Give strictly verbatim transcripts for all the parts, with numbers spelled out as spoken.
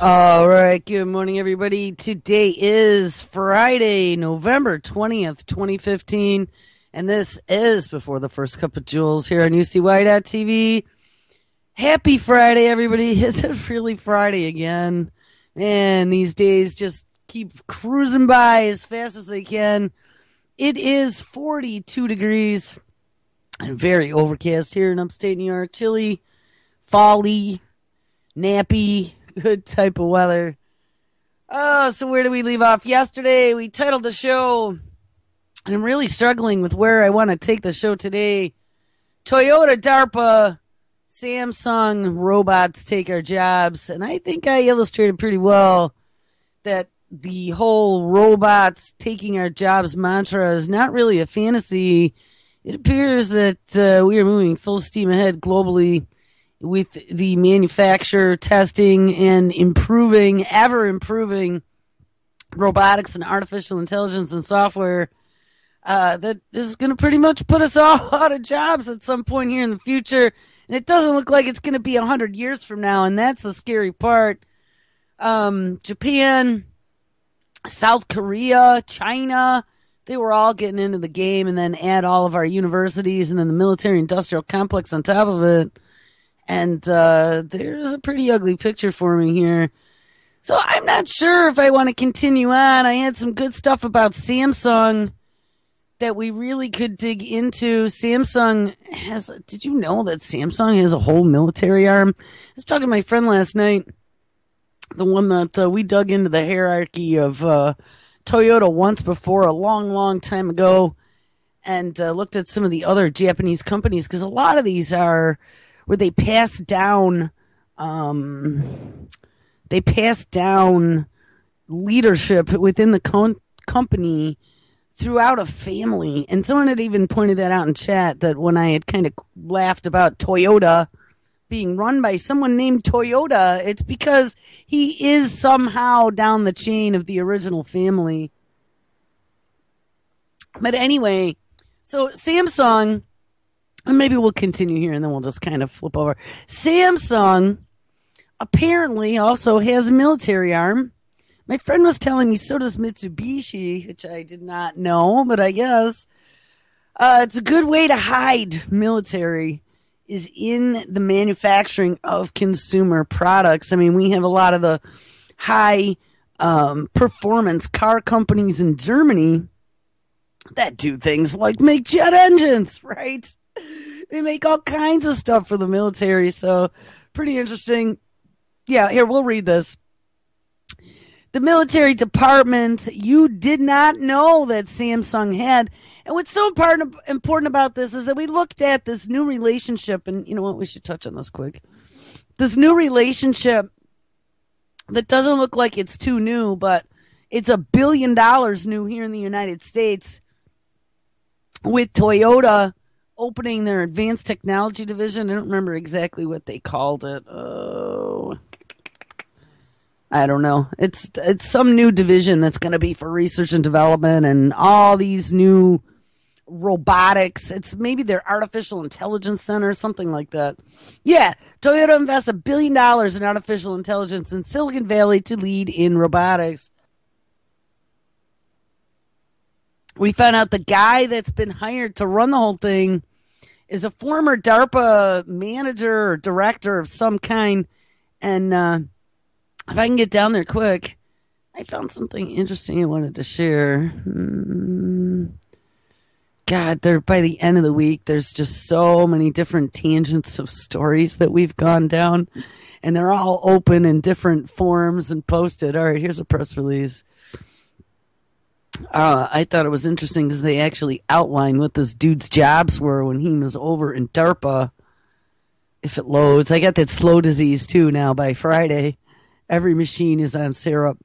All right. Good morning, everybody. Today is Friday, November twentieth, twenty fifteen. And this is Before the First Cup of Jules here on U C Y dot T V. Happy Friday, everybody. Is it really Friday again? Man, these days just keep cruising by as fast as they can. It is forty-two degrees and very overcast here in upstate New York. Chilly, fall-y, nappy, good type of weather. Oh, so where do we leave off? Yesterday, we titled the show, and I'm really struggling with where I want to take the show today. Toyota, DARPA, Samsung, robots take our jobs. And I think I illustrated pretty well that the whole robots taking our jobs mantra is not really a fantasy. It appears that uh, we are moving full steam ahead globally with the manufacture, testing, and improving, ever improving robotics and artificial intelligence and software uh, that is going to pretty much put us all out of jobs at some point here in the future. And it doesn't look like it's going to be one hundred years from now, and that's the scary part. Um, Japan, South Korea, China, they were all getting into the game, and then add all of our universities and then the military-industrial complex on top of it. And uh, there's a pretty ugly picture for me here. So I'm not sure if I want to continue on. I had some good stuff about Samsung that we really could dig into. Samsung has, did you know that Samsung has a whole military arm? I was talking to my friend last night, the one that uh, we dug into the hierarchy of uh, Toyota once before, a long, long time ago, and uh, looked at some of the other Japanese companies, because a lot of these are where they pass down, um, they pass down leadership within the com- company throughout a family. And someone had even pointed that out in chat, that when I had kind of laughed about Toyota being run by someone named Toyota, it's because he is somehow down the chain of the original family. But anyway, so Samsung, and maybe we'll continue here and then we'll just kind of flip over. Samsung apparently also has a military arm. My friend was telling me so does Mitsubishi, which I did not know, but I guess. Uh, it's a good way to hide military is in the manufacturing of consumer products. I mean, we have a lot of the high um, performance car companies in Germany that do things like make jet engines, right? They make all kinds of stuff for the military, so pretty interesting. Yeah, here, we'll read this. The military department, you did not know that Samsung had. And what's so important, important about this is that we looked at this new relationship, and you know what, we should touch on this quick. This new relationship that doesn't look like it's too new, but it's a billion dollars new here in the United States, with Toyota opening their advanced technology division. I don't remember exactly what they called it. Oh, I don't know. It's it's some new division that's going to be for research and development and all these new robotics. It's maybe their artificial intelligence center, something like that. Yeah, Toyota invests a billion dollars in artificial intelligence in Silicon Valley to lead in robotics. We found out the guy that's been hired to run the whole thing is a former DARPA manager or director of some kind. And uh, if I can get down there quick, I found something interesting I wanted to share. Hmm. God, there by the end of the week, there's just so many different tangents of stories that we've gone down. And they're all open in different forms and posted. All right, here's a press release. Uh, I thought it was interesting because they actually outlined what this dude's jobs were when he was over in DARPA. If it loads, I got that slow disease too now by Friday. Every machine is on syrup.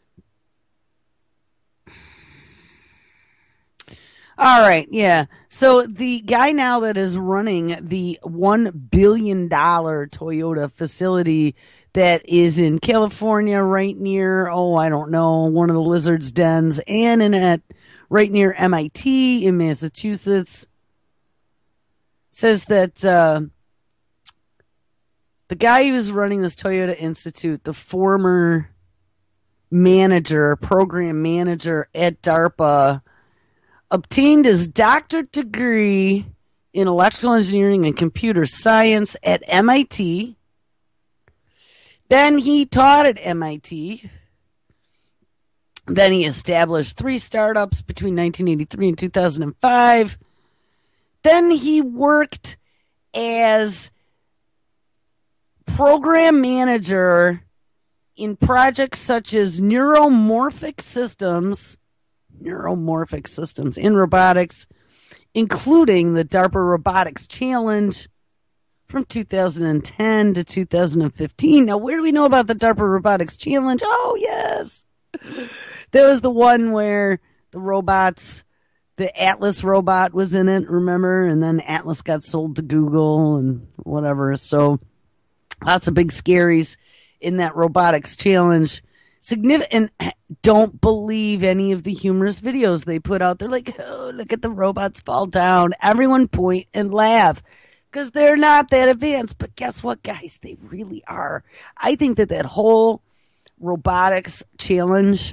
All right, yeah. So the guy now that is running the one billion dollars Toyota facility that is in California, right near, oh, I don't know, one of the lizard's dens, and in at right near M I T in Massachusetts, says that uh, the guy who was running this Toyota Institute, the former manager, program manager at DARPA, obtained his doctorate degree in electrical engineering and computer science at M I T. Then he taught at M I T. Then he established three startups between nineteen eighty-three and two thousand five. Then he worked as program manager in projects such as neuromorphic systems, neuromorphic systems in robotics, including the DARPA Robotics Challenge from two thousand ten to two thousand fifteen. Now, where do we know about the DARPA Robotics Challenge? Oh, yes. There was the one where the robots, the Atlas robot was in it, remember? And then Atlas got sold to Google and whatever. So lots of big scaries in that robotics challenge. Significant. Don't believe any of the humorous videos they put out. They're like, oh, look at the robots fall down. Everyone point and laugh because they're not that advanced. But guess what, guys? They really are. I think that that whole robotics challenge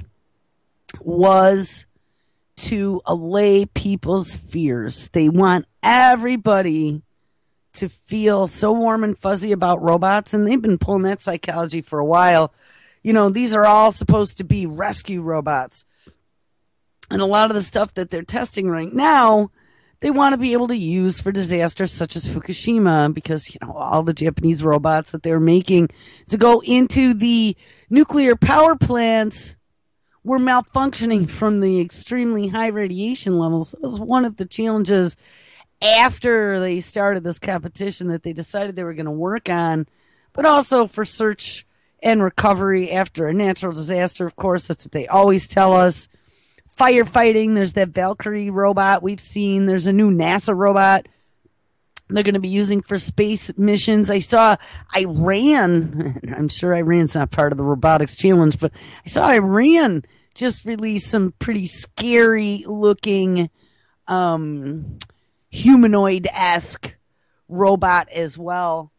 was to allay people's fears. They want everybody to feel so warm and fuzzy about robots, and they've been pulling that psychology for a while. You know, these are all supposed to be rescue robots. And a lot of the stuff that they're testing right now, they want to be able to use for disasters such as Fukushima, because, you know, all the Japanese robots that they're making to go into the nuclear power plants were malfunctioning from the extremely high radiation levels. It was one of the challenges after they started this competition that they decided they were going to work on, but also for search and recovery after a natural disaster. Of course, that's what they always tell us. Firefighting, there's that Valkyrie robot we've seen. There's a new NASA robot they're going to be using for space missions. I saw Iran, I'm sure Iran's not part of the robotics challenge, but I saw Iran just release some pretty scary looking um, humanoid-esque robot as well.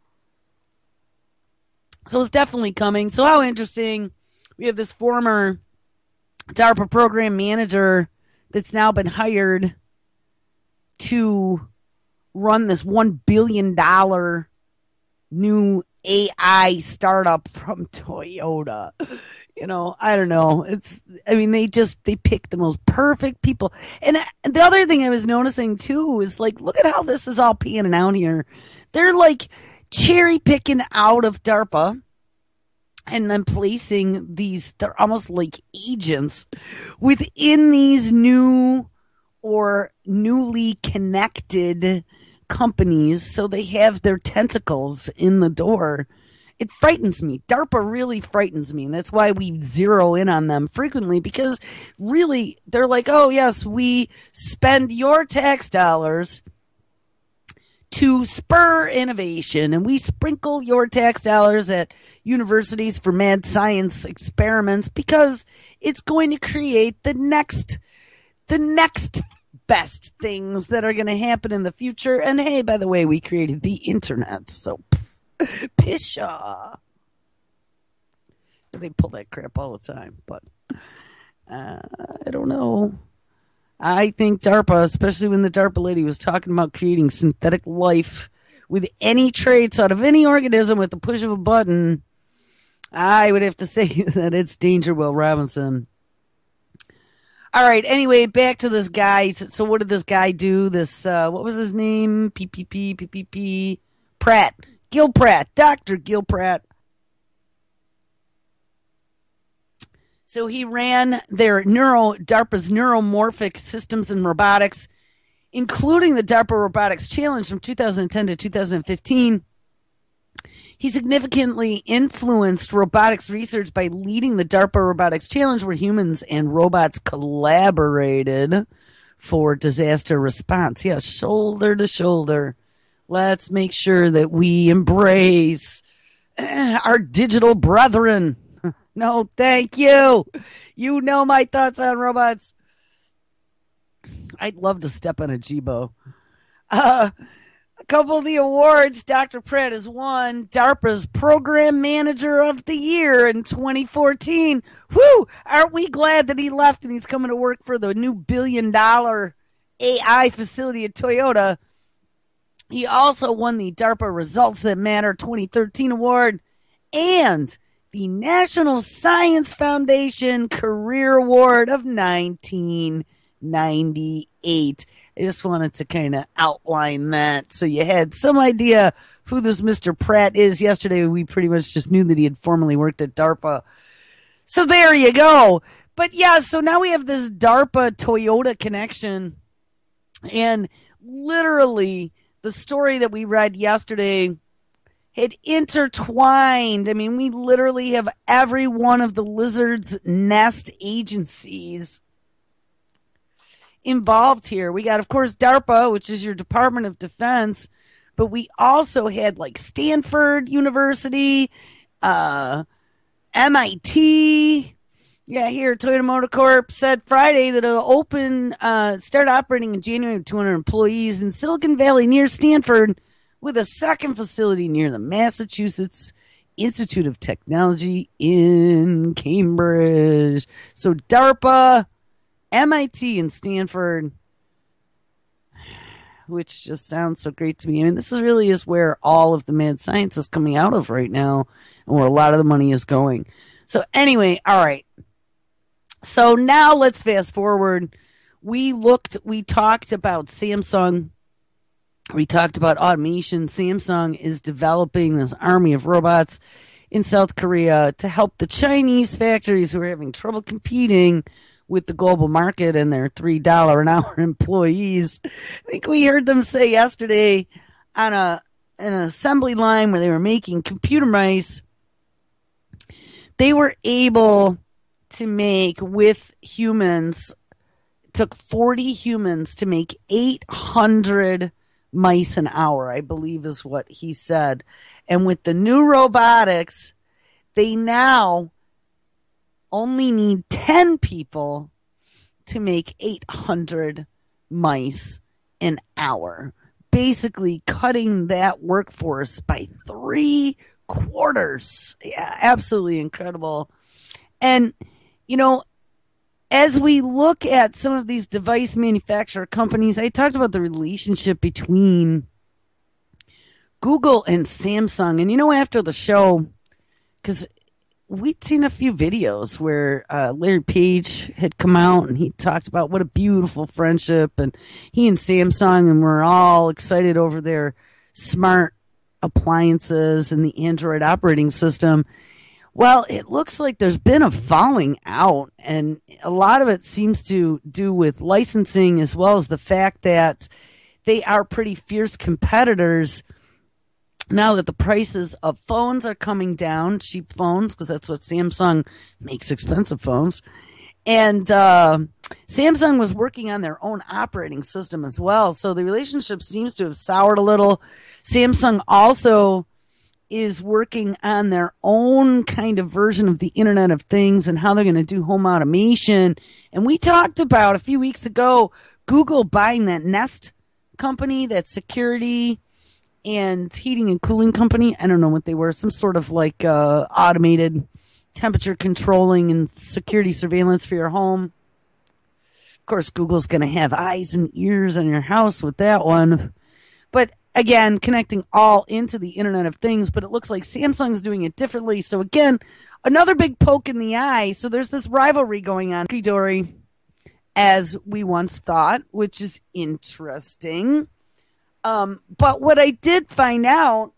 So it's definitely coming. So how interesting. We have this former DARPA program manager that's now been hired to run this one billion dollars new A I startup from Toyota. You know, I don't know. It's, I mean, they just, they pick the most perfect people. And the other thing I was noticing too is like, look at how this is all panning out here. They're like cherry picking out of DARPA and then placing these, they're almost like agents within these new or newly connected companies, so they have their tentacles in the door. It frightens me. DARPA really frightens me, and that's why we zero in on them frequently, because really they're like, oh yes, we spend your tax dollars to spur innovation, and we sprinkle your tax dollars at universities for mad science experiments because it's going to create the next the next best things that are going to happen in the future. And hey, by the way, we created the internet, so pisha. They pull that crap all the time, but uh, I don't know. I think DARPA, especially when the DARPA lady was talking about creating synthetic life with any traits out of any organism with the push of a button, I would have to say that it's Danger Will Robinson. All right, anyway, back to this guy. So what did this guy do? This, uh, what was his name? P P P, P P P, Pratt. Gil Pratt, Doctor Gil Pratt. So he ran their neuro, DARPA's neuromorphic systems and robotics, including the DARPA Robotics Challenge from two thousand ten to two thousand fifteen. He significantly influenced robotics research by leading the DARPA Robotics Challenge, where humans and robots collaborated for disaster response. Yes, shoulder to shoulder. Let's make sure that we embrace our digital brethren. No, thank you. You know my thoughts on robots. I'd love to step on a Jibo. Uh, couple of the awards Doctor Pratt has won. DARPA's Program Manager of the Year in twenty fourteen. Whew! Aren't we glad that he left and he's coming to work for the new billion dollar A I facility at Toyota. He also won the DARPA Results That Matter twenty thirteen award and the National Science Foundation Career Award of nineteen ninety-eight. I just wanted to kind of outline that so you had some idea who this Mister Pratt is. Yesterday, we pretty much just knew that he had formerly worked at DARPA. So there you go. But yeah, so now we have this DARPA Toyota connection. And literally, the story that we read yesterday had intertwined. I mean, we literally have every one of the Lizard's Nest agencies involved here. We got, of course, DARPA, which is your Department of Defense, but we also had like Stanford University, uh, M I T. Yeah, here, Toyota Motor Corp said Friday that it'll open, uh, start operating in January with two hundred employees in Silicon Valley near Stanford, with a second facility near the Massachusetts Institute of Technology in Cambridge. So DARPA, M I T, and Stanford, which just sounds so great to me. I mean, this is really is where all of the mad science is coming out of right now and where a lot of the money is going. So anyway, all right. So now let's fast forward. We looked, we talked about Samsung. We talked about automation. Samsung is developing this army of robots in South Korea to help the Chinese factories who are having trouble competing with the global market and their three dollars an hour employees. I think we heard them say yesterday on a an assembly line where they were making computer mice, they were able to make with humans, it took forty humans to make eight hundred mice an hour, I believe is what he said. And with the new robotics, they now only need ten people to make eight hundred mice an hour, basically cutting that workforce by three quarters. Yeah, absolutely incredible. And, you know, as we look at some of these device manufacturer companies, I talked about the relationship between Google and Samsung. And, you know, after the show, because we'd seen a few videos where uh, Larry Page had come out and he talked about what a beautiful friendship, and he and Samsung, and we're all excited over their smart appliances and the Android operating system. Well, it looks like there's been a falling out, and a lot of it seems to do with licensing as well as the fact that they are pretty fierce competitors now that the prices of phones are coming down, cheap phones, because that's what Samsung makes, expensive phones. And uh, Samsung was working on their own operating system as well. So the relationship seems to have soured a little. Samsung also is working on their own kind of version of the Internet of Things and how they're going to do home automation. And we talked about a few weeks ago Google buying that Nest company, that security and heating and cooling company. I don't know what they were, some sort of like uh, automated temperature controlling and security surveillance for your home. Of course, Google's going to have eyes and ears on your house with that one. But again, connecting all into the Internet of Things, but it looks like Samsung's doing it differently. So again, another big poke in the eye. So there's this rivalry going on, Dory, as we once thought, which is interesting. Um, but what I did find out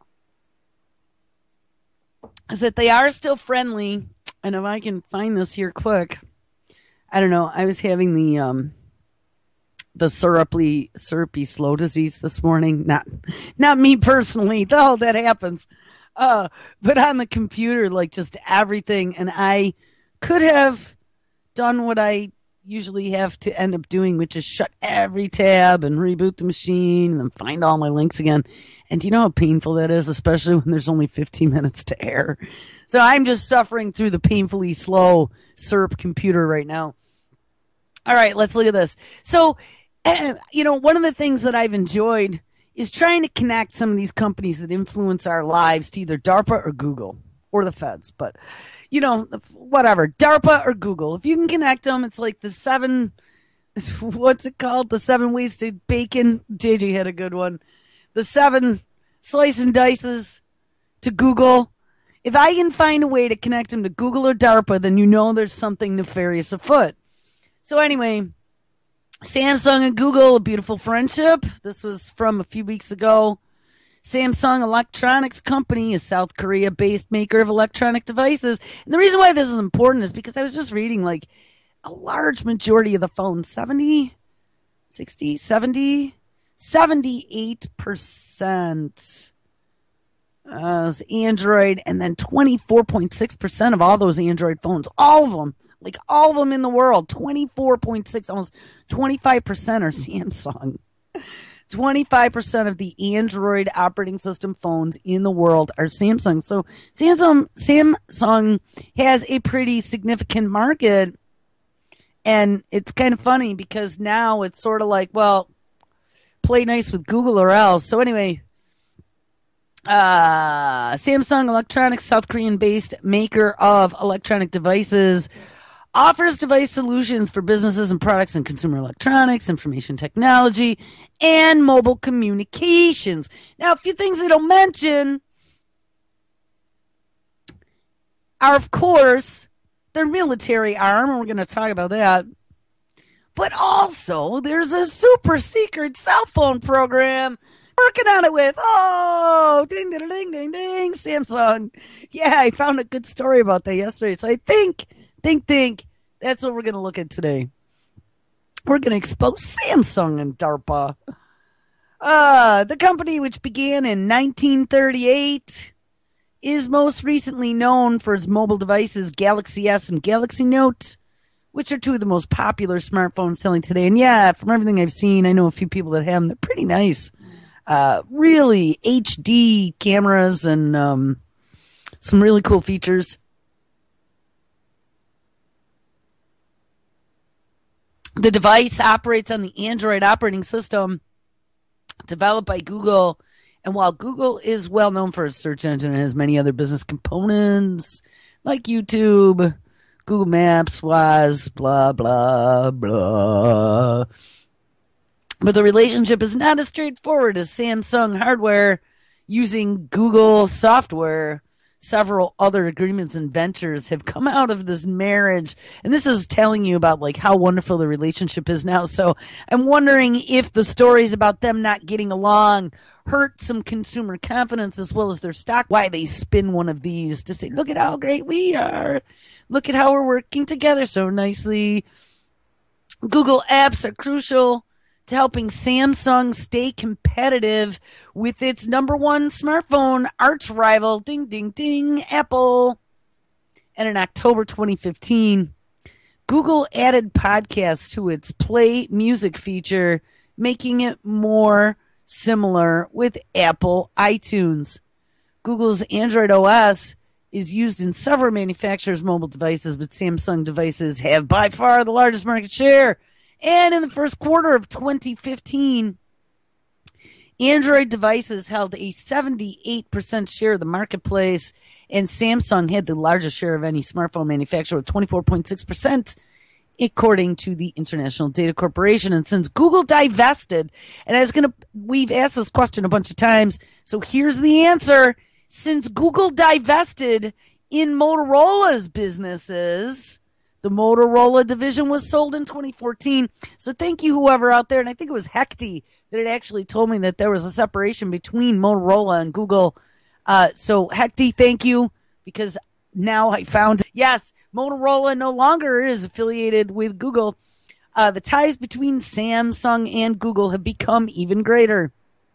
is that they are still friendly. And if I can find this here quick, I don't know. I was having the um, the syrupy, syrupy slow disease this morning. Not, not me personally, though that happens. Uh, but on the computer, like just everything. And I could have done what I usually have to end up doing, which is shut every tab and reboot the machine and then find all my links again. And do you know how painful that is, especially when there's only fifteen minutes to air? So I'm just suffering through the painfully slow syrup computer right now. All right, let's look at this. So, you know, one of the things that I've enjoyed is trying to connect some of these companies that influence our lives to either DARPA or Google or the feds. But, you know, whatever, DARPA or Google. If you can connect them, it's like the seven, what's it called? The seven ways to bacon. J J had a good one. The seven slice and dices to Google. If I can find a way to connect them to Google or DARPA, then you know there's something nefarious afoot. So anyway, Samsung and Google, a beautiful friendship. This was from a few weeks ago. Samsung Electronics Company, a South Korea-based maker of electronic devices. And the reason why this is important is because I was just reading, like, a large majority of the phones, seventy, sixty, seventy, seventy-eight percent uh, is Android, and then twenty-four point six percent of all those Android phones, all of them, like all of them in the world, twenty-four point six, almost twenty-five percent are Samsung. twenty-five percent of the Android operating system phones in the world are Samsung. So Samsung, Samsung has a pretty significant market. And it's kind of funny because now it's sort of like, well, play nice with Google or else. So anyway, uh, Samsung Electronics, South Korean-based maker of electronic devices, offers device solutions for businesses and products in consumer electronics, information technology, and mobile communications. Now, a few things they don't mention are, of course, their military arm, and we're going to talk about that. But also, there's a super secret cell phone program working on it with, oh, ding, ding, ding, ding, ding, Samsung. Yeah, I found a good story about that yesterday. So I think, think, think, that's what we're going to look at today. We're going to expose Samsung and DARPA. Uh, the company, which began in nineteen thirty-eight, is most recently known for its mobile devices Galaxy S and Galaxy Note, which are two of the most popular smartphones selling today. And yeah, from everything I've seen, I know a few people that have them. They're pretty nice. Uh, really H D cameras and um, some really cool features. The device operates on the Android operating system developed by Google. And while Google is well known for its search engine and has many other business components like YouTube, Google Maps, Waze, blah, blah, blah. But the relationship is not as straightforward as Samsung hardware using Google software. Several other agreements and ventures have come out of this marriage. And this is telling you about like how wonderful the relationship is now. So I'm wondering if the stories about them not getting along hurt some consumer confidence as well as their stock. Why they spin one of these to say, look at how great we are. Look at how we're working together so nicely. Google apps are crucial to helping Samsung stay competitive with its number one smartphone arch rival, ding, ding, ding, Apple. And in October twenty fifteen, Google added podcasts to its Play Music feature, making it more similar with Apple iTunes. Google's Android O S is used in several manufacturers' mobile devices, but Samsung devices have by far the largest market share. And in the first quarter of twenty fifteen, Android devices held a seventy-eight percent share of the marketplace, and Samsung had the largest share of any smartphone manufacturer with twenty-four point six percent, according to the International Data Corporation. And since Google divested, and I was going to, we've asked this question a bunch of times, so here's the answer. Since Google divested in Motorola's businesses, the Motorola division was sold in twenty fourteen. So thank you, whoever out there. And I think it was Hecti that had actually told me that there was a separation between Motorola and Google. Uh, so Hecti, thank you, because now I found, yes, Motorola no longer is affiliated with Google. Uh, the ties between Samsung and Google have become even greater.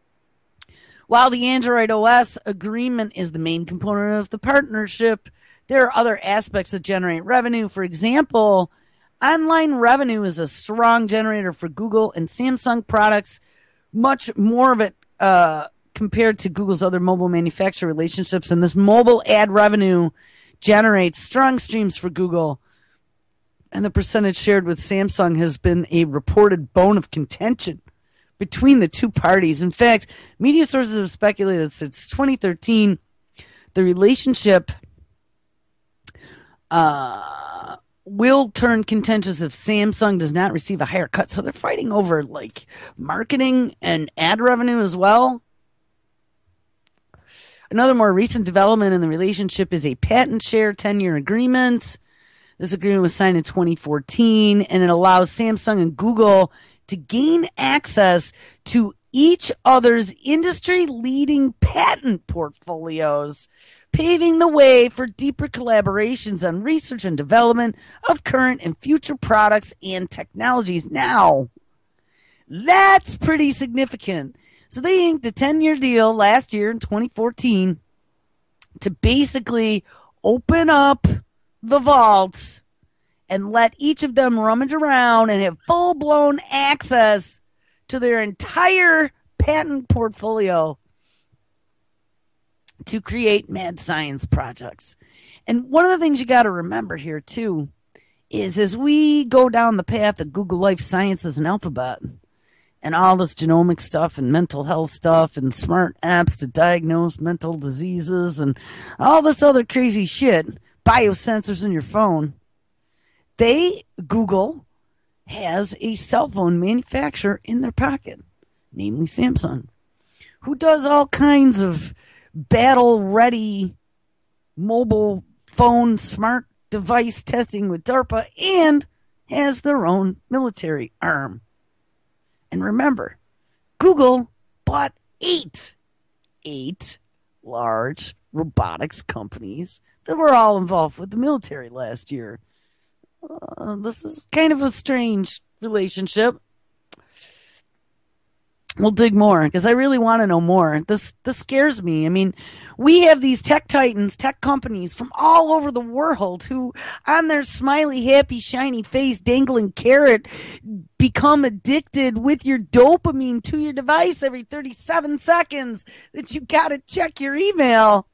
While the Android O S agreement is the main component of the partnership, there are other aspects that generate revenue. For example, online revenue is a strong generator for Google and Samsung products, much more of it uh, compared to Google's other mobile manufacturer relationships. And this mobile ad revenue generates strong streams for Google. And the percentage shared with Samsung has been a reported bone of contention between the two parties. In fact, media sources have speculated since twenty thirteen the relationship uh, will turn contentious if Samsung does not receive a higher cut. So they're fighting over like marketing and ad revenue as well. Another more recent development in the relationship is a patent share ten-year agreement. This agreement was signed in twenty fourteen, and it allows Samsung and Google to gain access to each other's industry-leading patent portfolios, paving the way for deeper collaborations on research and development of current and future products and technologies. Now, that's pretty significant. So they inked a ten-year deal last year in twenty fourteen to basically open up the vaults and let each of them rummage around and have full-blown access to their entire patent portfolio to create mad science projects. And one of the things you got to remember here, too, is as we go down the path of Google Life Sciences and Alphabet and all this genomic stuff and mental health stuff and smart apps to diagnose mental diseases and all this other crazy shit, biosensors in your phone, they, Google, has a cell phone manufacturer in their pocket, namely Samsung, who does all kinds of battle-ready mobile phone smart device testing with DARPA and has their own military arm. And remember, Google bought eight, eight large robotics companies that were all involved with the military last year. Uh, this is kind of a strange relationship. We'll dig more because I really want to know more. This this scares me. I mean, we have these tech titans, tech companies from all over the world who, on their smiley, happy, shiny face, dangling carrot, become addicted with your dopamine to your device every thirty-seven seconds that you got to check your email.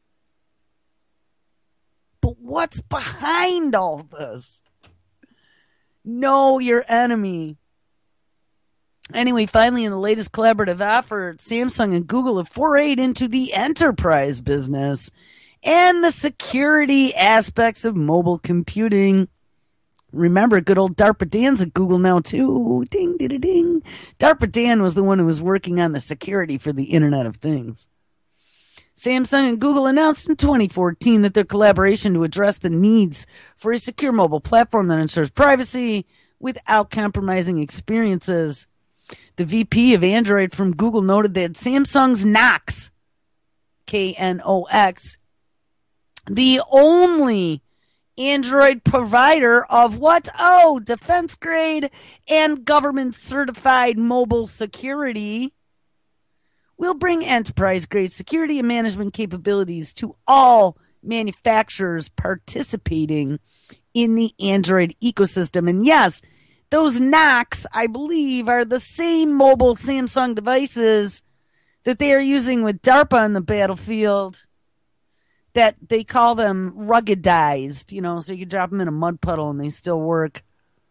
But what's behind all this? Know your enemy. Anyway, finally, in the latest collaborative effort, Samsung and Google have forayed into the enterprise business and the security aspects of mobile computing. Remember, good old DARPA Dan's at Google now, too. Ding, ding, ding. DARPA Dan was the one who was working on the security for the Internet of Things. Samsung and Google announced in twenty fourteen that their collaboration to address the needs for a secure mobile platform that ensures privacy without compromising experiences. The V P of Android from Google noted that Samsung's Knox, K N O X, the only Android provider of what? Oh, defense grade and government certified mobile security, will bring enterprise grade security and management capabilities to all manufacturers participating in the Android ecosystem. And yes, those Knox, I believe, are the same mobile Samsung devices that they are using with DARPA on the battlefield, that they call them ruggedized, you know, so you can drop them in a mud puddle and they still work.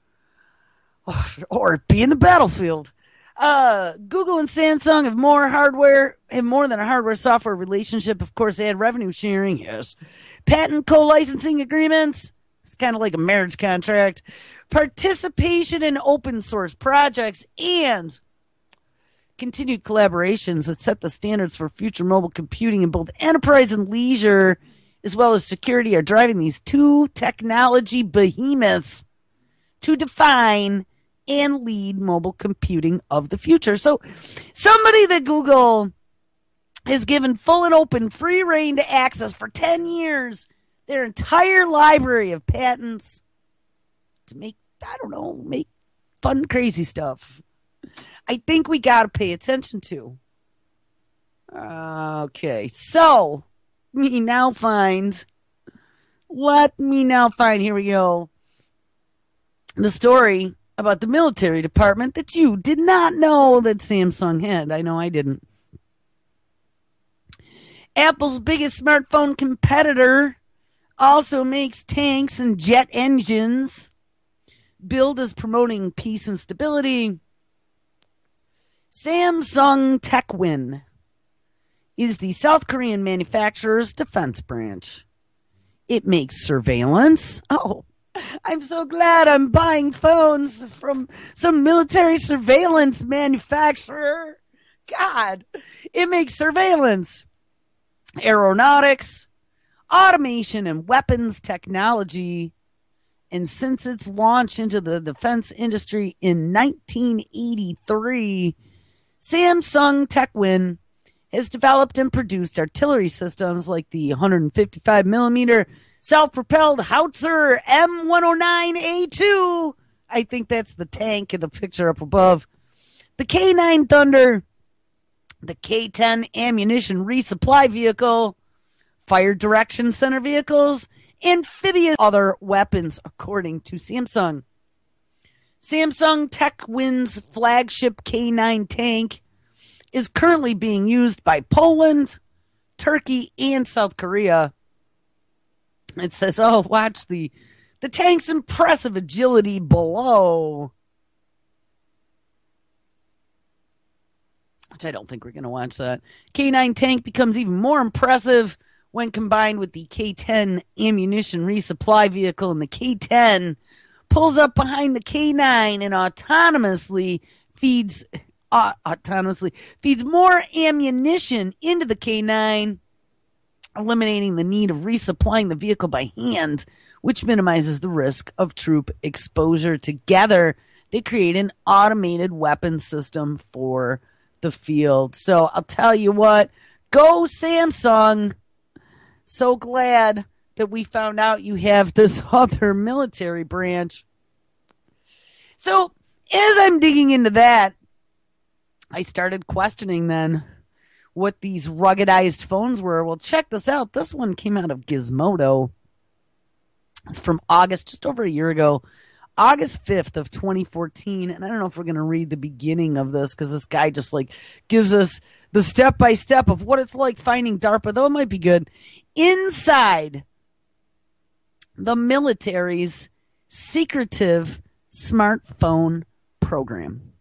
Or be in the battlefield. Uh, Google and Samsung have more hardware, have more than a hardware software relationship. Of course, they had revenue sharing, yes. Patent co-licensing agreements. It's kind of like a marriage contract. Participation in open source projects and continued collaborations that set the standards for future mobile computing in both enterprise and leisure, as well as security, are driving these two technology behemoths to define and lead mobile computing of the future. So somebody that Google has given full and open free reign to access for ten years, their entire library of patents to make, I don't know, make fun, crazy stuff. I think we got to pay attention to. Okay, so me now find, let me now find, here we go, the story about the military department that you did not know that Samsung had. I know I didn't. Apple's biggest smartphone competitor also makes tanks and jet engines. Billed as promoting peace and stability. Samsung Techwin is the South Korean manufacturer's defense branch. It makes surveillance. Oh, I'm so glad I'm buying phones from some military surveillance manufacturer. God, it makes surveillance, aeronautics, automation, and weapons technology. And since its launch into the defense industry in nineteen eighty-three, Samsung Techwin has developed and produced artillery systems like the one fifty-five millimeter self-propelled Howitzer M one oh nine A two. I think that's the tank in the picture up above. The K nine Thunder, the K ten ammunition resupply vehicle, fire direction center vehicles, amphibious other weapons, according to Samsung. Samsung Techwin's flagship K nine tank is currently being used by Poland, Turkey, and South Korea. It says, oh, watch the, the tank's impressive agility below. Which I don't think we're going to watch that. K nine tank becomes even more impressive when combined with the K ten ammunition resupply vehicle, and the K ten pulls up behind the K nine and autonomously feeds uh, autonomously feeds more ammunition into the K nine, eliminating the need of resupplying the vehicle by hand, which minimizes the risk of troop exposure. Together, they create an automated weapon system for the field. So I'll tell you what, go Samsung. So glad that we found out you have this other military branch. So as I'm digging into that, I started questioning then what these ruggedized phones were. Well, check this out. This one came out of Gizmodo. It's from August, just over a year ago, August fifth of twenty fourteen. And I don't know if we're going to read the beginning of this because this guy just like gives us the step-by-step of what it's like finding DARPA, though it might be good. Inside the military's secretive smartphone program.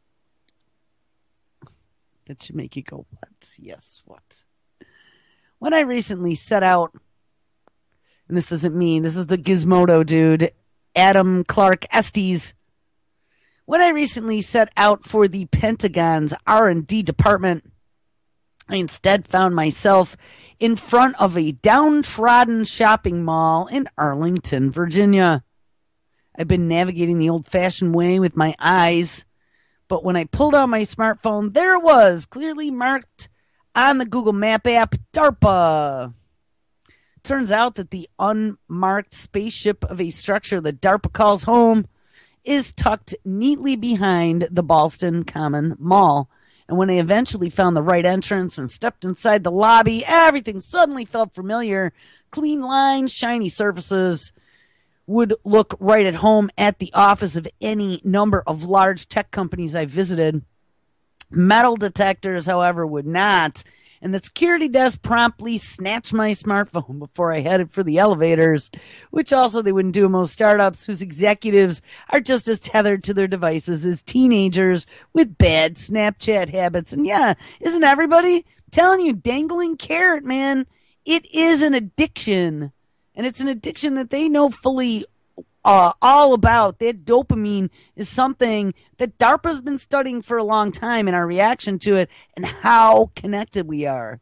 That should make you go, what? Yes, what? When I recently set out, and this isn't me, this is the Gizmodo dude, Adam Clark Estes. When I recently set out for the Pentagon's R and D department, I instead found myself in front of a downtrodden shopping mall in Arlington, Virginia. I've been navigating the old-fashioned way with my eyes, but when I pulled out my smartphone, there it was, clearly marked on the Google Map app, DARPA. Turns out that the unmarked spaceship of a structure that DARPA calls home is tucked neatly behind the Ballston Common Mall. And when I eventually found the right entrance and stepped inside the lobby, everything suddenly felt familiar. Clean lines, shiny surfaces, would look right at home at the office of any number of large tech companies I visited. Metal detectors, however, would not. And the security desk promptly snatched my smartphone before I headed for the elevators, which also they wouldn't do in most startups whose executives are just as tethered to their devices as teenagers with bad Snapchat habits. And yeah, isn't everybody telling you, dangling carrot, man? It is an addiction. And it's an addiction that they know fully uh, all about. That dopamine is something that DARPA's been studying for a long time, and our reaction to it and how connected we are.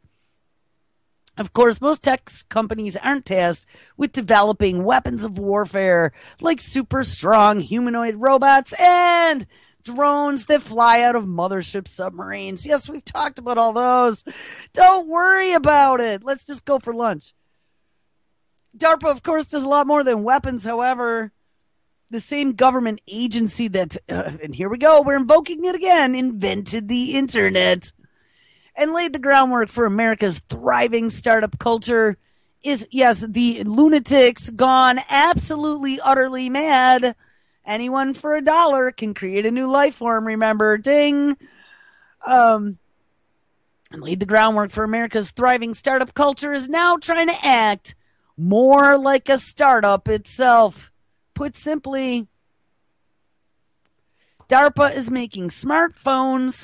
Of course, most tech companies aren't tasked with developing weapons of warfare like super strong humanoid robots and drones that fly out of mothership submarines. Yes, we've talked about all those. Don't worry about it. Let's just go for lunch. DARPA, of course, does a lot more than weapons. However, the same government agency that, uh, and here we go, we're invoking it again, invented the internet and laid the groundwork for America's thriving startup culture is, yes, the lunatics gone absolutely, utterly mad. Anyone for a dollar can create a new life form, remember, ding. Um, and laid the groundwork for America's thriving startup culture is now trying to act more like a startup itself. Put simply, DARPA is making smartphones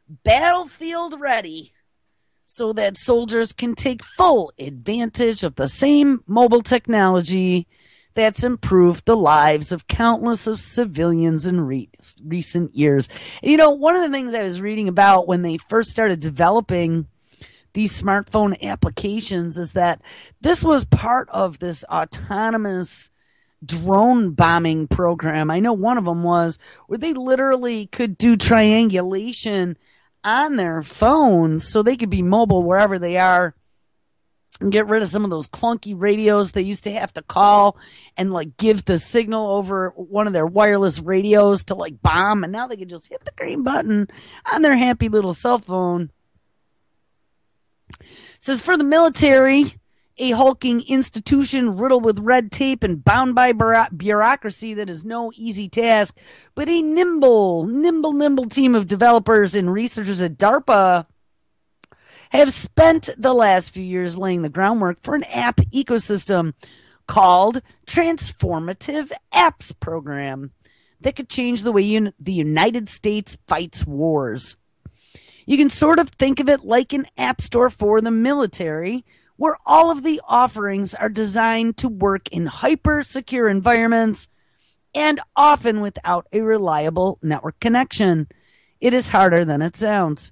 battlefield ready so that soldiers can take full advantage of the same mobile technology that's improved the lives of countless of civilians in re- recent years. And, you know, one of the things I was reading about when they first started developing these smartphone applications is that this was part of this autonomous drone bombing program. I know one of them was where they literally could do triangulation on their phones so they could be mobile wherever they are and get rid of some of those clunky radios they used to have to call and like give the signal over one of their wireless radios to like bomb. And now they can just hit the green button on their happy little cell phone. It says for the military, a hulking institution riddled with red tape and bound by bureaucracy that is no easy task, but a nimble, nimble, nimble team of developers and researchers at DARPA have spent the last few years laying the groundwork for an app ecosystem called Transformative Apps Program that could change the way un- the United States fights wars. You can sort of think of it like an app store for the military, where all of the offerings are designed to work in hyper-secure environments and often without a reliable network connection. It is harder than it sounds.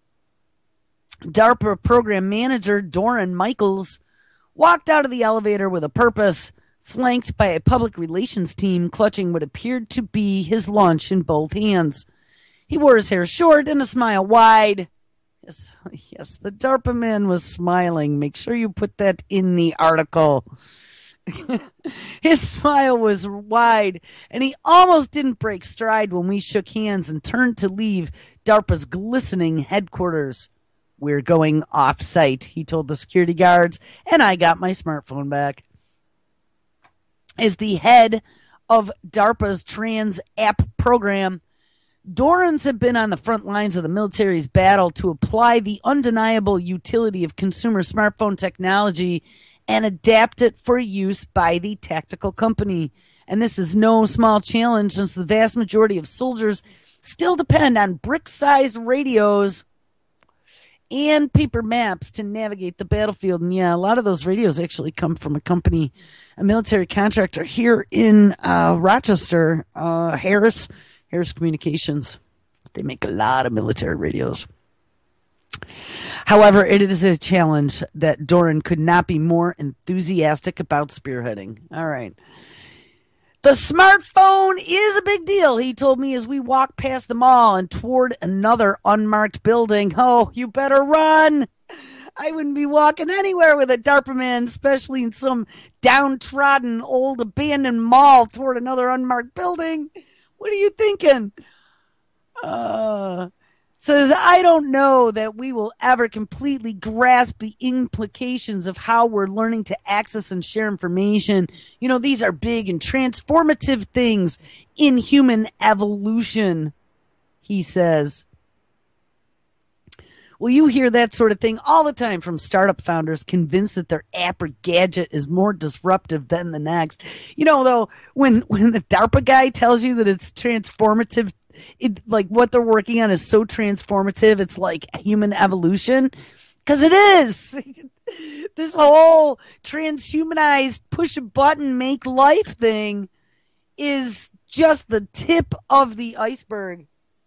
DARPA program manager Doran Michaels walked out of the elevator with a purpose, flanked by a public relations team clutching what appeared to be his lunch in both hands. He wore his hair short and a smile wide. Yes, yes, the DARPA man was smiling. Make sure you put that in the article. His smile was wide, and he almost didn't break stride when we shook hands and turned to leave DARPA's glistening headquarters. We're going off-site, he told the security guards, and I got my smartphone back. As the head of DARPA's Trans App program, Dorans have been on the front lines of the military's battle to apply the undeniable utility of consumer smartphone technology and adapt it for use by the tactical company. And this is no small challenge, since the vast majority of soldiers still depend on brick-sized radios and paper maps to navigate the battlefield. And yeah, a lot of those radios actually come from a company, a military contractor here in uh, Rochester, uh, Harris, Harris Communications. They make a lot of military radios. However, it is a challenge that Doran could not be more enthusiastic about spearheading. All right. The smartphone is a big deal, he told me as we walked past the mall and toward another unmarked building. Oh, you better run. I wouldn't be walking anywhere with a DARPA man, especially in some downtrodden old abandoned mall toward another unmarked building. What are you thinking? Uh, says, I don't know that we will ever completely grasp the implications of how we're learning to access and share information. You know, these are big and transformative things in human evolution, he says. Well, you hear that sort of thing all the time from startup founders convinced that their app or gadget is more disruptive than the next. You know, though, when, when the DARPA guy tells you that it's transformative, it, like what they're working on is so transformative, it's like human evolution. Because it is. This whole transhumanized push a button, make life thing is just the tip of the iceberg.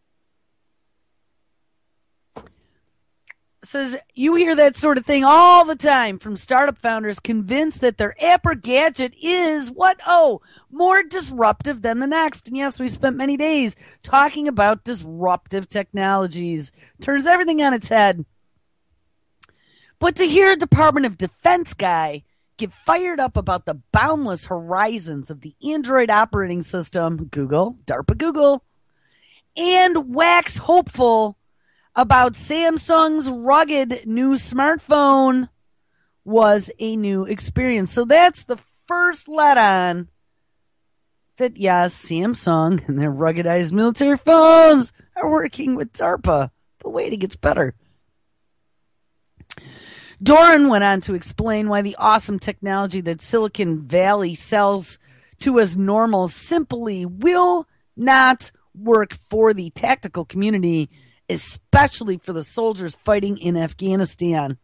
Says, you hear that sort of thing all the time from startup founders convinced that their app or gadget is what? Oh, more disruptive than the next. And yes, we spent many days talking about disruptive technologies. Turns everything on its head. But to hear a Department of Defense guy get fired up about the boundless horizons of the Android operating system, Google, DARPA Google, and wax hopeful about Samsung's rugged new smartphone was a new experience. So that's the first let on that, yes, Samsung and their ruggedized military phones are working with DARPA. But wait, it gets better. Doran went on to explain why the awesome technology that Silicon Valley sells to as normal simply will not work for the tactical community, especially for the soldiers fighting in Afghanistan.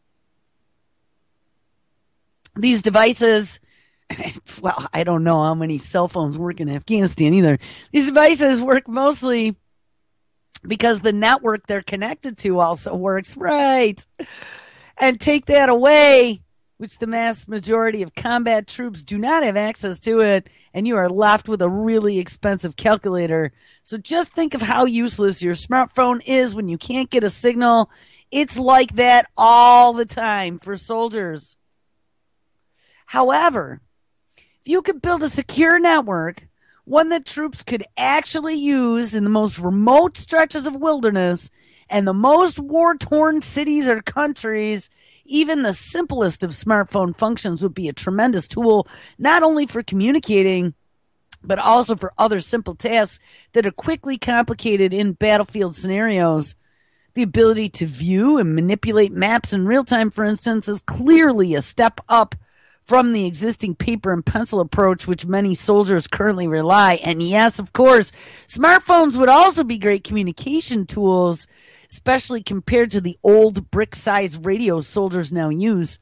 These devices, well, I don't know how many cell phones work in Afghanistan either. These devices work mostly because the network they're connected to also works, right? And take that away, which the mass majority of combat troops do not have access to it, and you are left with a really expensive calculator. So just think of how useless your smartphone is when you can't get a signal. It's like that all the time for soldiers. However, if you could build a secure network, one that troops could actually use in the most remote stretches of wilderness and the most war-torn cities or countries, even the simplest of smartphone functions would be a tremendous tool, not only for communicating, but also for other simple tasks that are quickly complicated in battlefield scenarios. The ability to view and manipulate maps in real time, for instance, is clearly a step up from the existing paper and pencil approach, which many soldiers currently rely. And yes, of course, smartphones would also be great communication tools, especially compared to the old brick-sized radios soldiers now use.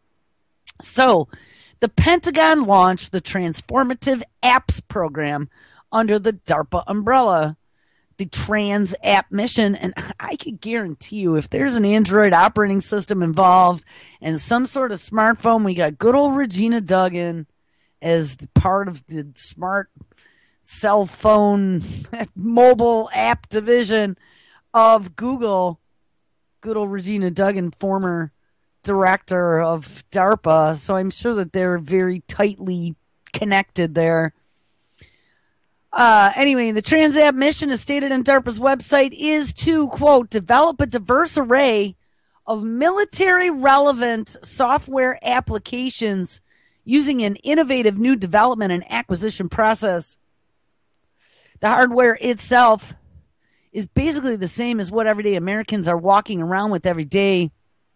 So, the Pentagon launched the Transformative Apps program under the DARPA umbrella, the Trans App mission, and I can guarantee you if there's an Android operating system involved and some sort of smartphone, we got good old Regina Duggan as part of the smart cell phone mobile app division of Google. Good old Regina Duggan, former director of DARPA, so I'm sure that they're very tightly connected there. Uh, anyway, the TransApp mission, as stated on DARPA's website, is to, quote, develop a diverse array of military-relevant software applications using an innovative new development and acquisition process. The hardware itself is basically the same as what everyday Americans are walking around with every day.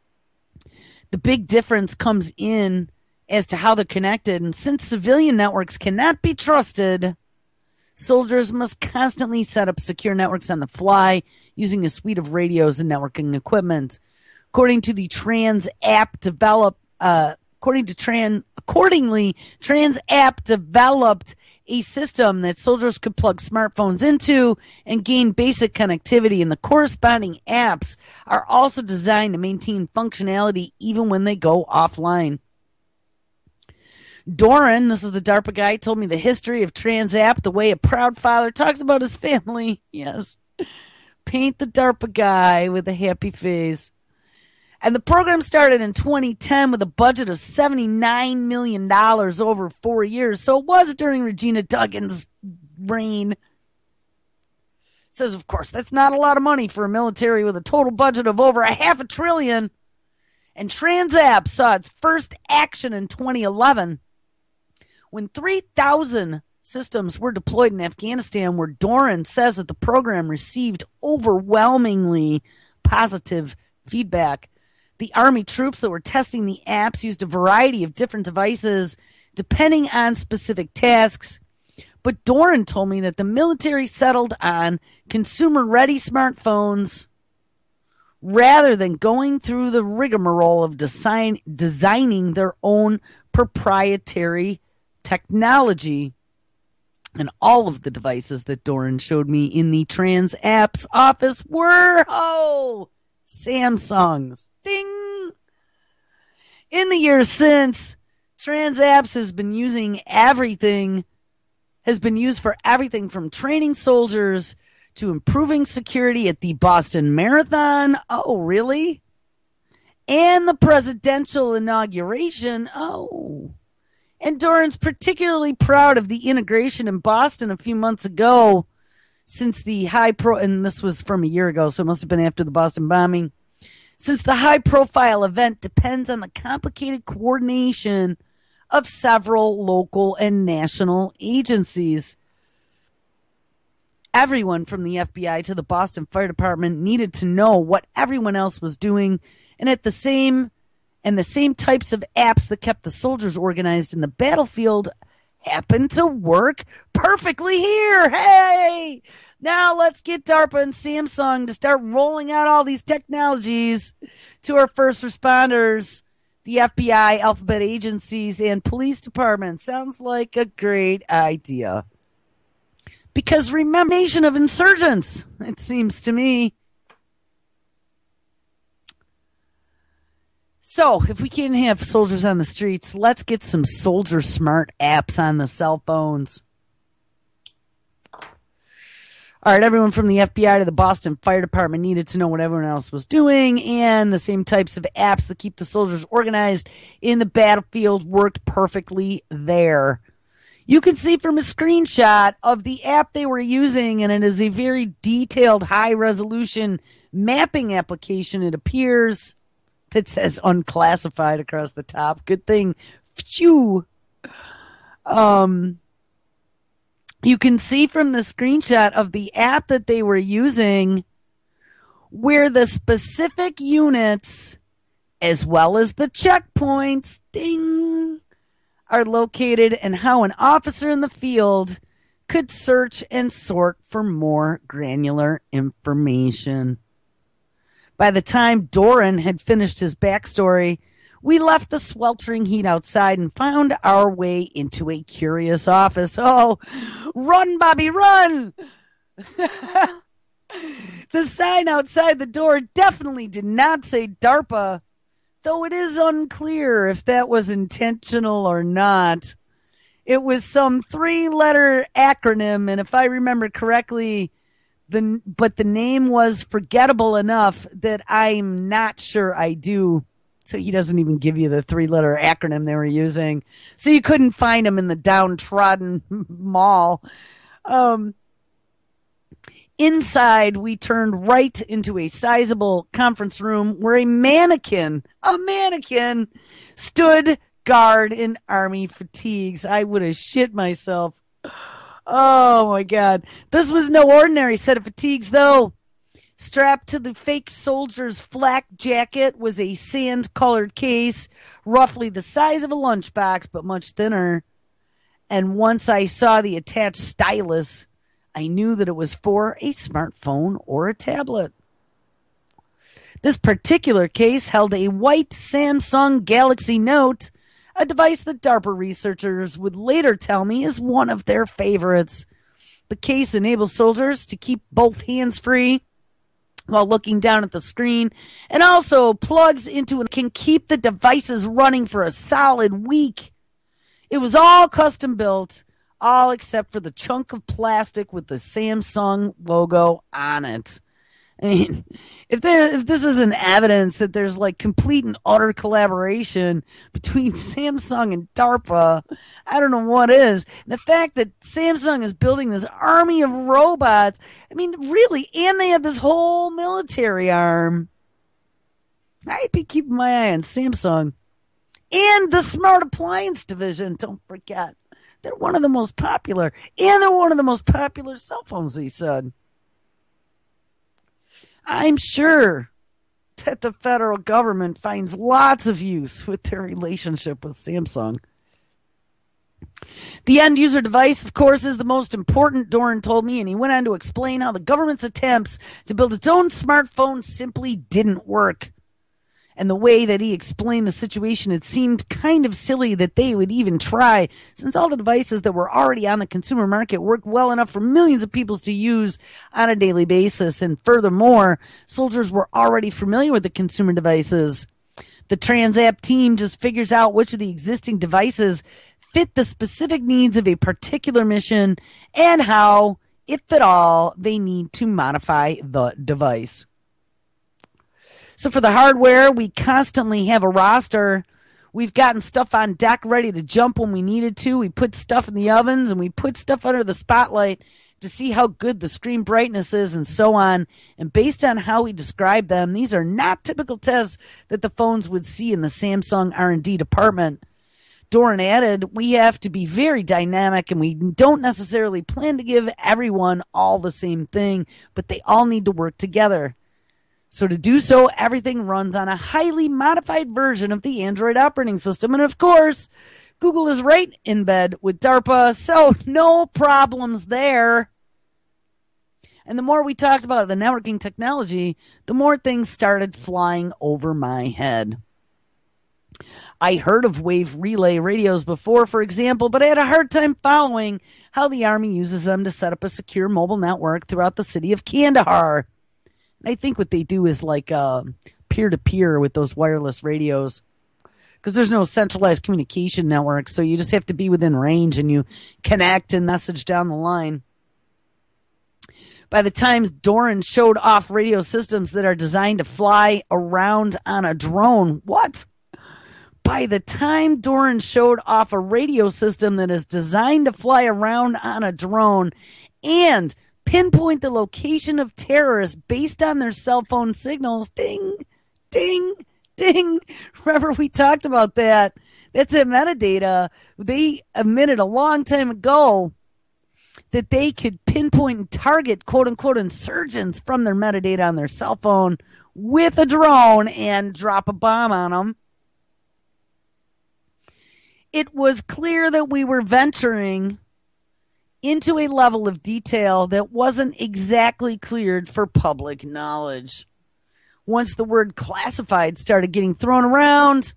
The big difference comes in as to how they're connected, and since civilian networks cannot be trusted, soldiers must constantly set up secure networks on the fly using a suite of radios and networking equipment. According to the Trans App develop, uh, according to Tran, accordingly, Trans App developed a system that soldiers could plug smartphones into and gain basic connectivity, and the corresponding apps are also designed to maintain functionality even when they go offline. Doran, this is the DARPA guy, told me the history of TransApp, the way a proud father talks about his family. Yes. Paint the DARPA guy with a happy face. And the program started in twenty ten with a budget of seventy-nine million dollars over four years. So it was during Regina Duggan's reign. It says, of course, that's not a lot of money for a military with a total budget of over a half a trillion. And TransApp saw its first action in twenty eleven. When three thousand systems were deployed in Afghanistan, where Doran says that the program received overwhelmingly positive feedback. The Army troops that were testing the apps used a variety of different devices depending on specific tasks. But Doran told me that the military settled on consumer-ready smartphones rather than going through the rigmarole of design, designing their own proprietary technology. And all of the devices that Doran showed me in the Trans Apps office were, oh, Samsungs. Ding! In the years since, Trans Apps has been using everything, has been used for everything from training soldiers to improving security at the Boston Marathon. Oh, really? And the presidential inauguration. Oh. And Doran's particularly proud of the integration in Boston a few months ago, since the high pro, and this was from a year ago, so it must have been after the Boston bombing, since the high profile event depends on the complicated coordination of several local and national agencies. Everyone from the F B I to the Boston Fire Department needed to know what everyone else was doing, and at the same and the same types of apps that kept the soldiers organized in the battlefield happen to work perfectly here. Hey! Now let's get DARPA and Samsung to start rolling out all these technologies to our first responders, the F B I, alphabet agencies, and police departments. Sounds like a great idea. Because remember, nation of insurgents, it seems to me. So, if we can't have soldiers on the streets, let's get some soldier smart apps on the cell phones. All right, everyone from the F B I to the Boston Fire Department needed to know what everyone else was doing, and the same types of apps that keep the soldiers organized in the battlefield worked perfectly there. You can see from a screenshot of the app they were using, and it is a very detailed, high-resolution mapping application. It appears that says unclassified across the top. Good thing. Phew. Um... You can see from the screenshot of the app that they were using where the specific units, as well as the checkpoints, ding, are located and how an officer in the field could search and sort for more granular information. By the time Doran had finished his backstory, we left the sweltering heat outside and found our way into a curious office. Oh, run, Bobby, run! The sign outside the door definitely did not say DARPA, though it is unclear if that was intentional or not. It was some three-letter acronym, and if I remember correctly, the but the name was forgettable enough that I'm not sure I do. So he doesn't even give you the three-letter acronym they were using. So you couldn't find him in the downtrodden mall. Um, inside, we turned right into a sizable conference room where a mannequin, a mannequin, stood guard in army fatigues. I would have shit myself. Oh, my God. This was no ordinary set of fatigues, though. Strapped to the fake soldier's flak jacket was a sand-colored case, roughly the size of a lunchbox, but much thinner. And once I saw the attached stylus, I knew that it was for a smartphone or a tablet. This particular case held a white Samsung Galaxy Note, a device that DARPA researchers would later tell me is one of their favorites. The case enables soldiers to keep both hands free while looking down at the screen, and also plugs into and can keep the devices running for a solid week. It was all custom built, all except for the chunk of plastic with the Samsung logo on it. I mean, if there, if this isn't evidence that there's like complete and utter collaboration between Samsung and DARPA, I don't know what is. The fact that Samsung is building this army of robots, I mean, really, and they have this whole military arm. I'd be keeping my eye on Samsung. And the smart appliance division, don't forget. They're one of the most popular, and they're one of the most popular cell phones, he said. I'm sure that the federal government finds lots of use with their relationship with Samsung. The end user device, of course, is the most important, Doran told me, and he went on to explain how the government's attempts to build its own smartphone simply didn't work. And the way that he explained the situation, it seemed kind of silly that they would even try, since all the devices that were already on the consumer market worked well enough for millions of people to use on a daily basis. And furthermore, soldiers were already familiar with the consumer devices. The TransApp team just figures out which of the existing devices fit the specific needs of a particular mission and how, if at all, they need to modify the device. So for the hardware, we constantly have a roster. We've gotten stuff on deck ready to jump when we needed to. We put stuff in the ovens and we put stuff under the spotlight to see how good the screen brightness is and so on. And based on how we describe them, these are not typical tests that the phones would see in the Samsung R and D department. Doran added, we have to be very dynamic and we don't necessarily plan to give everyone all the same thing, but they all need to work together. So to do so, everything runs on a highly modified version of the Android operating system. And of course, Google is right in bed with DARPA, so no problems there. And the more we talked about the networking technology, the more things started flying over my head. I heard of wave relay radios before, for example, but I had a hard time following how the Army uses them to set up a secure mobile network throughout the city of Kandahar. And I think what they do is like uh, peer-to-peer with those wireless radios, because there's no centralized communication network, so you just have to be within range and you connect and message down the line. By the time Doran showed off radio systems that are designed to fly around on a drone, what? By the time Doran showed off a radio system that is designed to fly around on a drone and pinpoint the location of terrorists based on their cell phone signals, ding, ding, ding. Remember we talked about that. That's a metadata. They admitted a long time ago that they could pinpoint and target quote-unquote insurgents from their metadata on their cell phone with a drone and drop a bomb on them. It was clear that we were venturing into a level of detail that wasn't exactly cleared for public knowledge. Once the word classified started getting thrown around,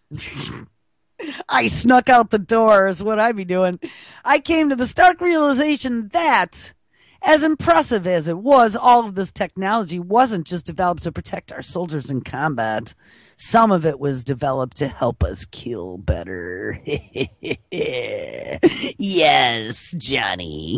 I snuck out the door is what I'd be doing. I came to the stark realization that, as impressive as it was, all of this technology wasn't just developed to protect our soldiers in combat. Some of it was developed to help us kill better. Yes, Johnny.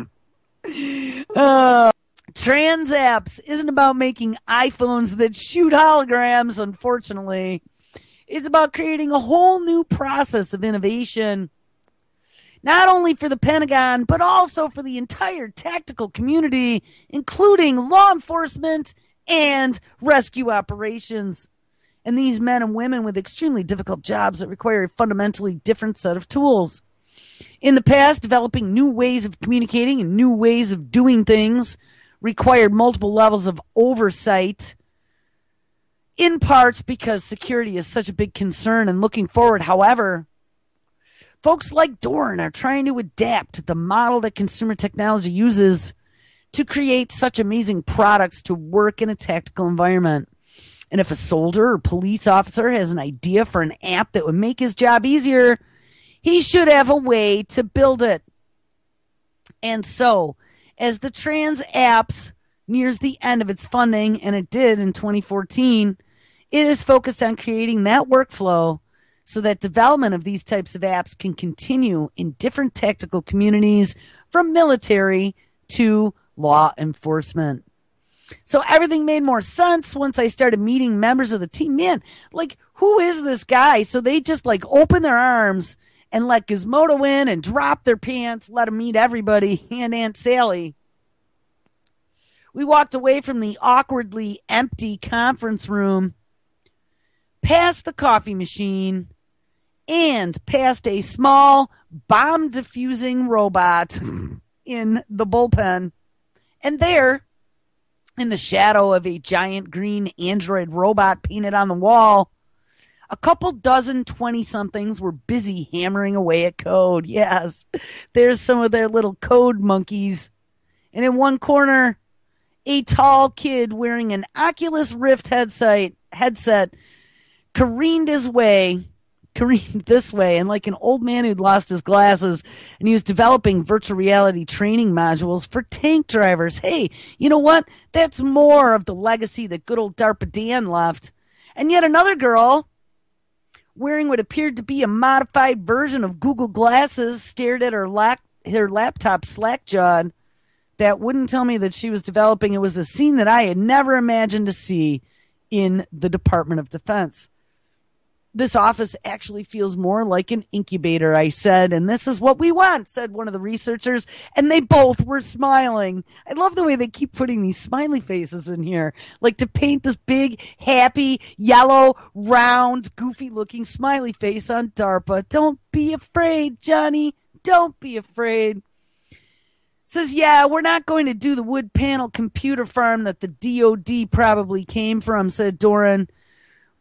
uh, Transapps isn't about making iPhones that shoot holograms, unfortunately. It's about creating a whole new process of innovation, not only for the Pentagon, but also for the entire tactical community, including law enforcement and rescue operations. And these men and women with extremely difficult jobs that require a fundamentally different set of tools. In the past, developing new ways of communicating and new ways of doing things required multiple levels of oversight, in parts because security is such a big concern. And looking forward, however, folks like Doran are trying to adapt to the model that consumer technology uses to create such amazing products to work in a tactical environment. And if a soldier or police officer has an idea for an app that would make his job easier, he should have a way to build it. And so, as the Transapps nears the end of its funding, and it did in twenty fourteen, it is focused on creating that workflow so that development of these types of apps can continue in different tactical communities, from military to law enforcement. So everything made more sense once I started meeting members of the team. Man, like, who is this guy? So they just like open their arms and let Gizmodo in and drop their pants, let him meet everybody, and Aunt Sally. We walked away from the awkwardly empty conference room, past the coffee machine, and past a small bomb diffusing robot in the bullpen. And there, in the shadow of a giant green android robot painted on the wall, a couple dozen twenty-somethings were busy hammering away at code. Yes, there's some of their little code monkeys. And in one corner, a tall kid wearing an Oculus Rift headset, headset careened his way, careened this way, and like an old man who'd lost his glasses, and he was developing virtual reality training modules for tank drivers. Hey, you know what? That's more of the legacy that good old DARPA Dan left. And yet another girl, wearing what appeared to be a modified version of Google Glasses, stared at her, lap, her laptop slack-jawed. That wouldn't tell me that she was developing. It was a scene that I had never imagined to see in the Department of Defense. This office actually feels more like an incubator, I said, and this is what we want, said one of the researchers, and they both were smiling. I love the way they keep putting these smiley faces in here, like to paint this big, happy, yellow, round, goofy-looking smiley face on DARPA. Don't be afraid, Johnny. Don't be afraid. Says, yeah, we're not going to do the wood panel computer farm that the D O D probably came from, said Doran.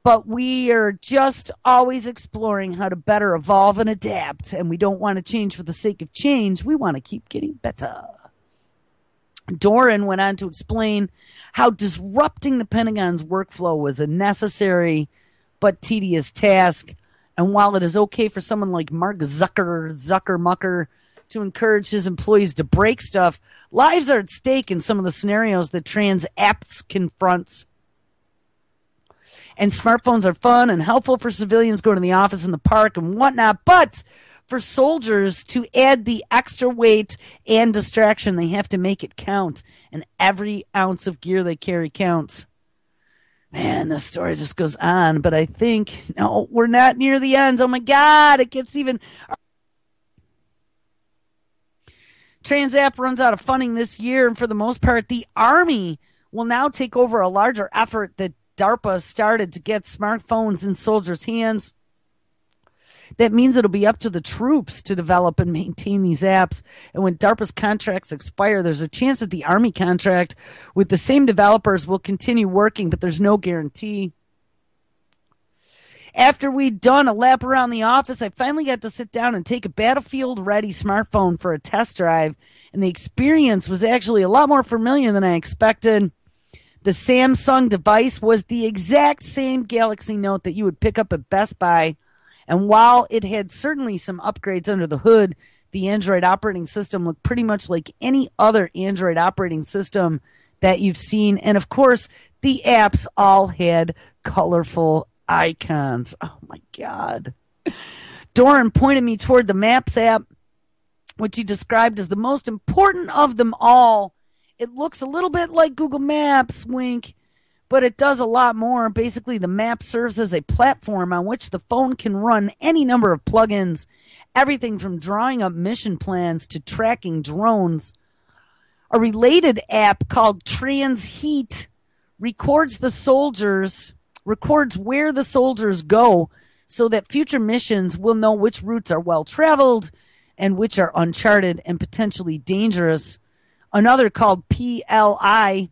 But we are just always exploring how to better evolve and adapt, and we don't want to change for the sake of change. We want to keep getting better. Doran went on to explain how disrupting the Pentagon's workflow was a necessary but tedious task. And while it is okay for someone like Mark Zucker, Zuckermucker, to encourage his employees to break stuff, lives are at stake in some of the scenarios that TransApps confronts. And smartphones are fun and helpful for civilians going to the office and the park and whatnot, but for soldiers to add the extra weight and distraction, they have to make it count, and every ounce of gear they carry counts. Man, this story just goes on, but I think, no, we're not near the end. Oh my God, it gets even... TransApp runs out of funding this year, and for the most part, the Army will now take over a larger effort that DARPA started to get smartphones in soldiers' hands. That means it'll be up to the troops to develop and maintain these apps. And when DARPA's contracts expire, there's a chance that the Army contract with the same developers will continue working, but there's no guarantee. After we'd done a lap around the office, I finally got to sit down and take a battlefield-ready smartphone for a test drive, and the experience was actually a lot more familiar than I expected. The Samsung device was the exact same Galaxy Note that you would pick up at Best Buy, and while it had certainly some upgrades under the hood, the Android operating system looked pretty much like any other Android operating system that you've seen, and of course, the apps all had colorful icons. Oh my God. Doran pointed me toward the Maps app, which he described as the most important of them all. It looks a little bit like Google Maps, wink, but it does a lot more. Basically, the map serves as a platform on which the phone can run any number of plugins, everything from drawing up mission plans to tracking drones. A related app called TransHeat records the soldiers, records where the soldiers go so that future missions will know which routes are well traveled and which are uncharted and potentially dangerous. Another called P L I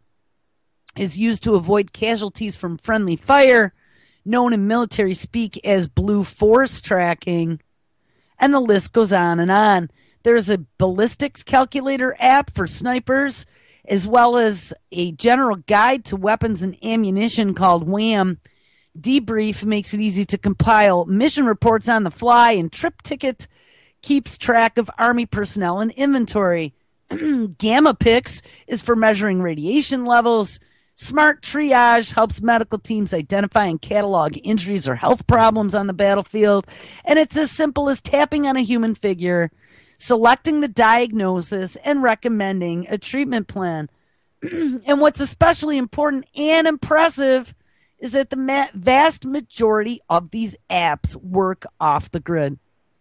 is used to avoid casualties from friendly fire, known in military speak as blue force tracking. And the list goes on and on. There's a ballistics calculator app for snipers, as well as a general guide to weapons and ammunition called Wham. Debrief makes it easy to compile mission reports on the fly, and Trip Ticket keeps track of Army personnel and inventory. Gamma Pix is for measuring radiation levels. Smart Triage helps medical teams identify and catalog injuries or health problems on the battlefield. And it's as simple as tapping on a human figure, selecting the diagnosis, and recommending a treatment plan. And what's especially important and impressive is that the ma- vast majority of these apps work off the grid.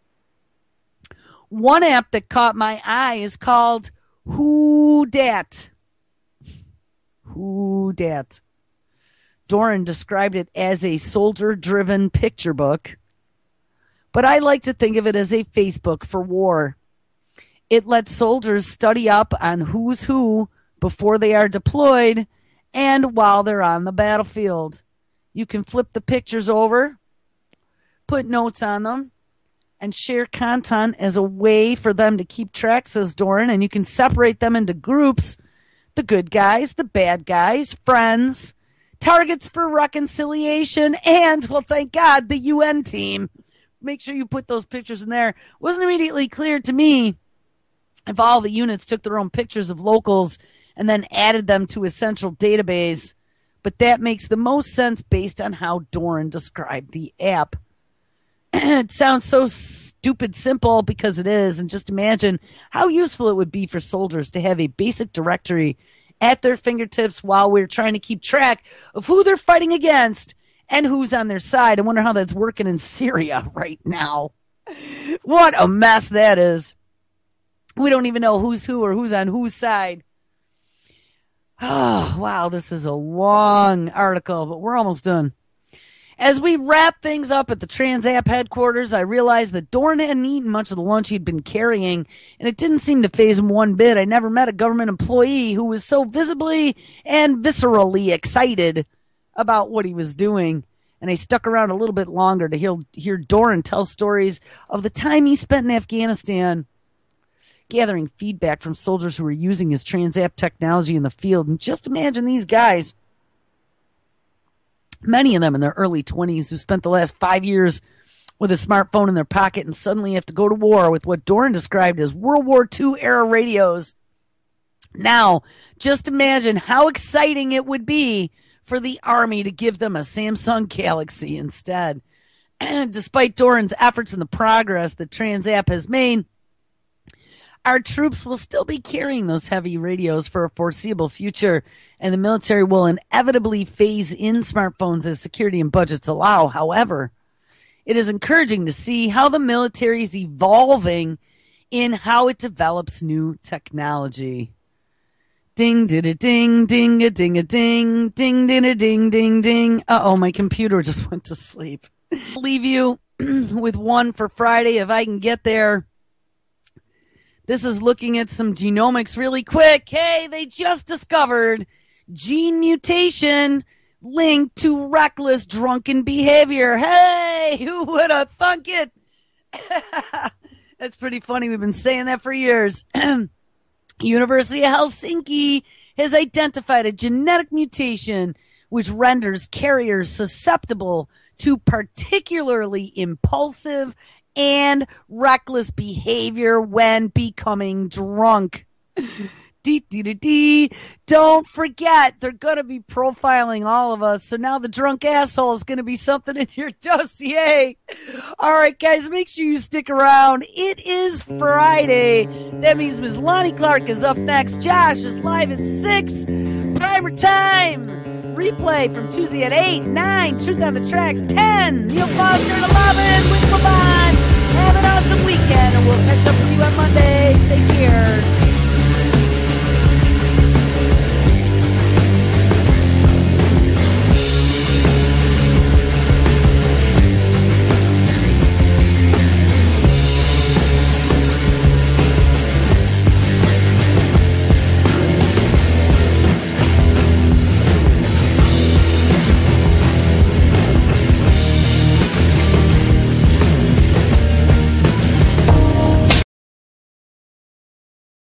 One app that caught my eye is called Who Dat. Who Dat. Doran described it as a soldier-driven picture book, but I like to think of it as a Facebook for war. It lets soldiers study up on who's who before they are deployed and while they're on the battlefield. You can flip the pictures over, put notes on them, and share content as a way for them to keep track, says Doran, and you can separate them into groups: the good guys, the bad guys, friends, targets for reconciliation, and, well, thank God, the U N team. Make sure you put those pictures in there. It wasn't immediately clear to me if all the units took their own pictures of locals and then added them to a central database, but that makes the most sense based on how Doran described the app. It sounds so stupid simple because it is, and just imagine how useful it would be for soldiers to have a basic directory at their fingertips while we're trying to keep track of who they're fighting against and who's on their side. I wonder how that's working in Syria right now. What a mess that is. We don't even know who's who or who's on whose side. Oh, wow, this is a long article, but we're almost done. As we wrap things up at the TransApp headquarters, I realized that Doran hadn't eaten much of the lunch he'd been carrying, and it didn't seem to faze him one bit. I never met a government employee who was so visibly and viscerally excited about what he was doing. and I stuck around a little bit longer to hear, hear Doran tell stories of the time he spent in Afghanistan gathering feedback from soldiers who were using his Transap technology in the field. And just imagine these guys, many of them in their early twenties, who spent the last five years with a smartphone in their pocket and suddenly have to go to war with what Doran described as World War Two era radios. Now, just imagine how exciting it would be for the Army to give them a Samsung Galaxy instead. And despite Doran's efforts and the progress that Transap has made, our troops will still be carrying those heavy radios for a foreseeable future, and the military will inevitably phase in smartphones as security and budgets allow. However, it is encouraging to see how the military is evolving in how it develops new technology. Ding, did a ding, ding, a ding, a ding, ding, ding, a ding, ding, ding. Uh-oh, my computer just went to sleep. I'll leave you with one for Friday if I can get there. This is looking at some genomics really quick. Hey, they just discovered gene mutation linked to reckless drunken behavior. Hey, who would have thunk it? That's pretty funny. We've been saying that for years. University of Helsinki has identified a genetic mutation which renders carriers susceptible to particularly impulsive and reckless behavior when becoming drunk. Dee, dee, dee, dee. Don't forget, they're going to be profiling all of us. So now the drunk asshole is going to be something in your dossier. All right, guys, make sure you stick around. It is Friday. That means Miz Lonnie Clark is up next. Josh is live at six. Primer time. Replay from Tuesday at eight, nine, Truth on the Tracks, ten, Neil Foster at eleven with Levon. Have an awesome weekend, and we'll catch up with you on Monday. Take care.